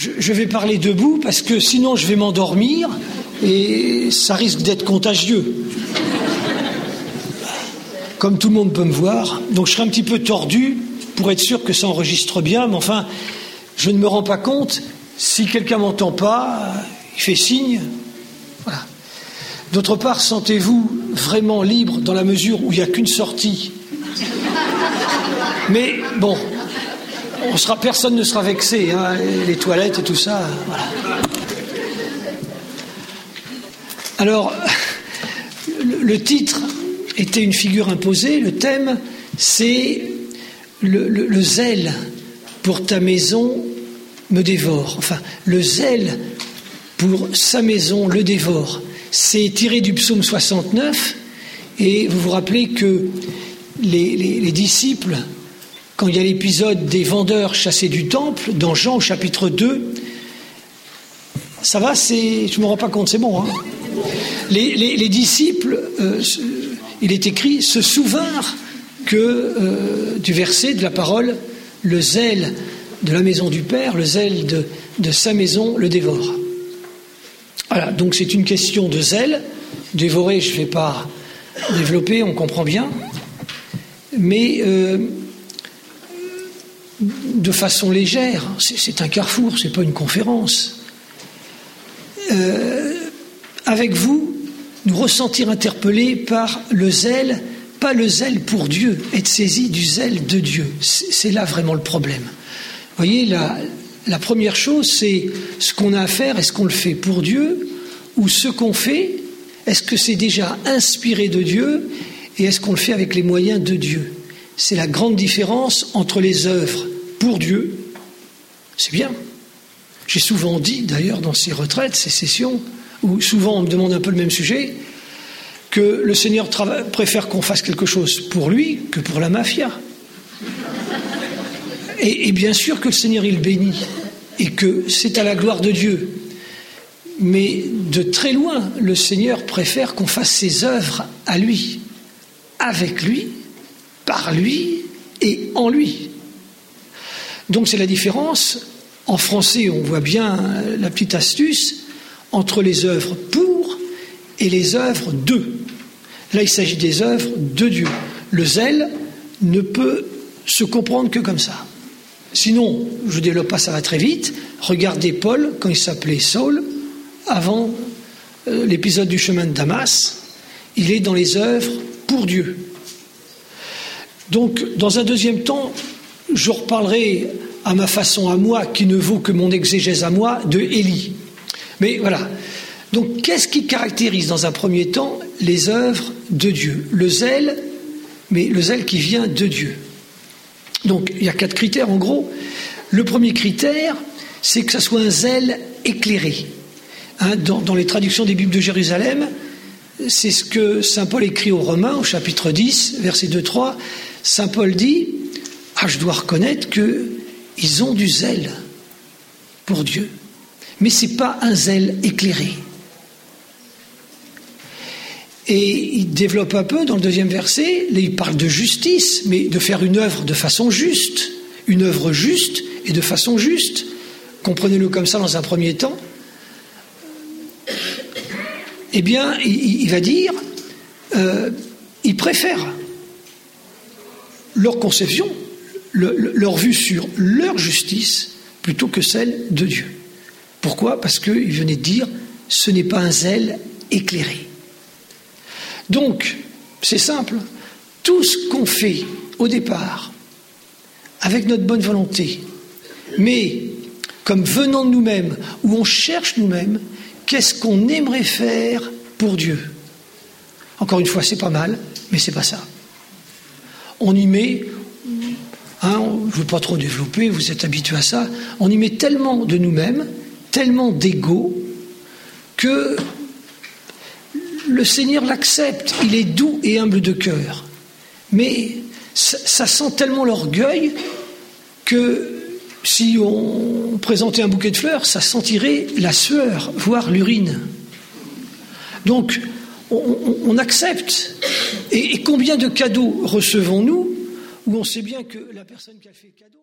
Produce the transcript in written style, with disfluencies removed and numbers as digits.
Je vais parler debout parce que sinon je vais m'endormir et ça risque d'être contagieux. Comme tout le monde peut me voir, donc je serai un petit peu tordu pour être sûr que ça enregistre bien, mais enfin, je ne me rends pas compte. Si quelqu'un m'entend pas, il fait signe. Voilà. D'autre part, sentez-vous vraiment libre dans la mesure où il n'y a qu'une sortie. Mais bon, personne ne sera vexé, hein, les toilettes et tout ça. Voilà. Alors, le titre était une figure imposée. Le thème, c'est le zèle pour ta maison me dévore. Enfin, le zèle pour sa maison le dévore. C'est tiré du psaume 69, et vous vous rappelez que les disciples, quand il y a l'épisode des vendeurs chassés du temple, dans Jean au chapitre 2, ça va, je ne me rends pas compte, c'est bon, hein. Les disciples, il est écrit, se souvinrent du verset de la parole, le zèle de la maison du Père, le zèle de sa maison le dévore. Voilà, donc c'est une question de zèle. Dévorer, je ne vais pas développer, on comprend bien. Mais de façon légère, c'est un carrefour, ce n'est pas une conférence. Avec vous, nous ressentir interpellés par le zèle, pas le zèle pour Dieu, être saisi du zèle de Dieu. C'est là vraiment le problème. Vous voyez, la première chose, c'est ce qu'on a à faire, est-ce qu'on le fait pour Dieu, ou ce qu'on fait, est-ce que c'est déjà inspiré de Dieu, et est-ce qu'on le fait avec les moyens de Dieu? C'est la grande différence entre les œuvres pour Dieu, c'est bien. J'ai souvent dit, d'ailleurs, dans ces retraites, ces sessions, où souvent on me demande un peu le même sujet, que le Seigneur préfère qu'on fasse quelque chose pour lui que pour la mafia. Et bien sûr que le Seigneur, il bénit, et que c'est à la gloire de Dieu. Mais de très loin, le Seigneur préfère qu'on fasse ses œuvres à lui, avec lui, par lui et en lui. Donc c'est la différence. En français, on voit bien la petite astuce entre les œuvres pour et les œuvres de. Là, il s'agit des œuvres de Dieu. Le zèle ne peut se comprendre que comme ça. Sinon, je ne développe pas, ça va très vite. Regardez Paul, quand il s'appelait Saul, avant l'épisode du chemin de Damas, il est dans les œuvres pour Dieu. Donc, dans un deuxième temps, je reparlerai à ma façon à moi, qui ne vaut que mon exégèse à moi, de Élie. Mais voilà. Donc, qu'est-ce qui caractérise dans un premier temps les œuvres de Dieu? Le zèle, mais le zèle qui vient de Dieu. Donc, il y a 4 critères en gros. Le premier critère, c'est que ça soit un zèle éclairé. Hein, dans les traductions des Bibles de Jérusalem, c'est ce que saint Paul écrit aux Romains, au chapitre 10, verset 2-3. Saint Paul dit « je dois reconnaître qu'ils ont du zèle pour Dieu. Mais ce n'est pas un zèle éclairé. » Et il développe un peu dans le deuxième verset, là il parle de justice, mais de faire une œuvre de façon juste, une œuvre juste et de façon juste. Comprenez-le comme ça dans un premier temps. Eh bien, il va dire, ils préfèrent leur conception, leur vue sur leur justice, plutôt que celle de Dieu. Pourquoi ? Parce qu'il venait de dire, ce n'est pas un zèle éclairé. Donc, c'est simple, tout ce qu'on fait au départ, avec notre bonne volonté, mais comme venant de nous-mêmes, où on cherche nous-mêmes, qu'est-ce qu'on aimerait faire pour Dieu ? Encore une fois, c'est pas mal, mais c'est pas ça. On y met, je ne veux pas trop développer, vous êtes habitués à ça, on y met tellement de nous-mêmes, tellement d'ego, que le Seigneur l'accepte, il est doux et humble de cœur. Mais ça sent tellement l'orgueil que si on présentait un bouquet de fleurs, ça sentirait la sueur, voire l'urine. Donc, on accepte. Et combien de cadeaux recevons-nous où on sait bien que la personne qui a fait le cadeau...